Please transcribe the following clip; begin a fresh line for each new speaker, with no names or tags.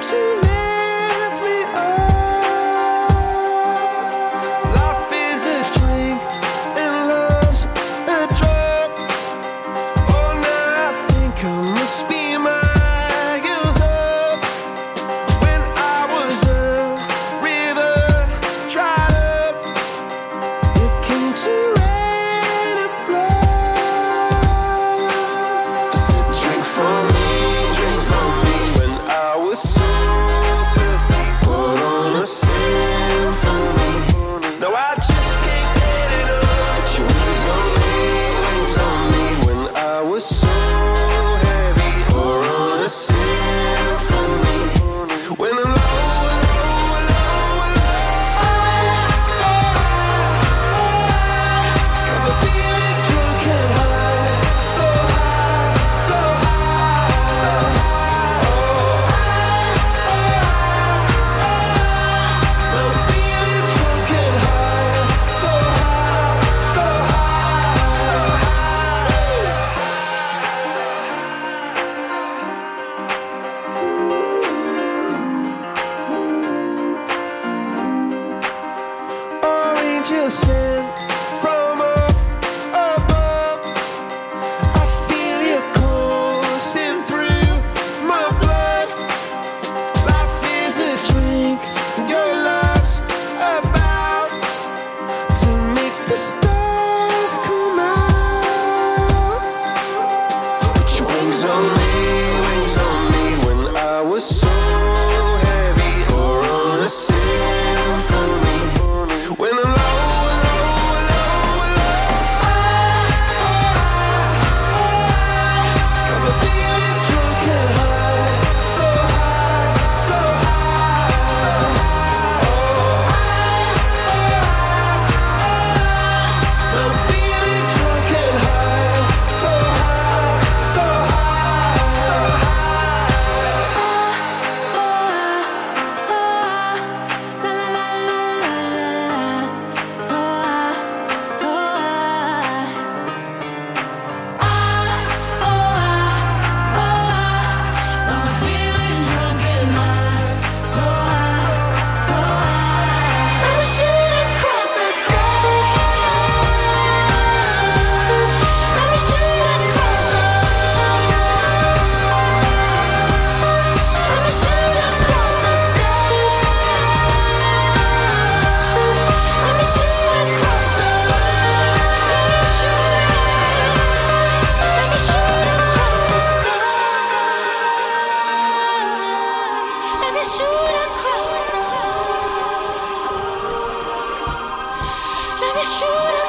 to lift me up. Life is a drink and love's a drug. Oh, now I think I must be miles up. When I was a river dried up, it came to rain and flood. I said, drink from me, when I was so thirsty. Put on a symphony. No, I just can't get enough. Put your wings on me, when I was so heavy. Pour on a symphony. When I'm low, got me feeling drunk and high, so high, so high. I'm feeling drunk and high, so high, so high. Angels sent from up above. I feel you coursing through my blood. Life is a drink, your love's about to make the stars come out. Put your wings on me, when I was so heavy. Pour on a symphony. When I'm low, got me feeling drunk and high, so high, so high. I'm feeling drunk and high, so high, so
Let me shoot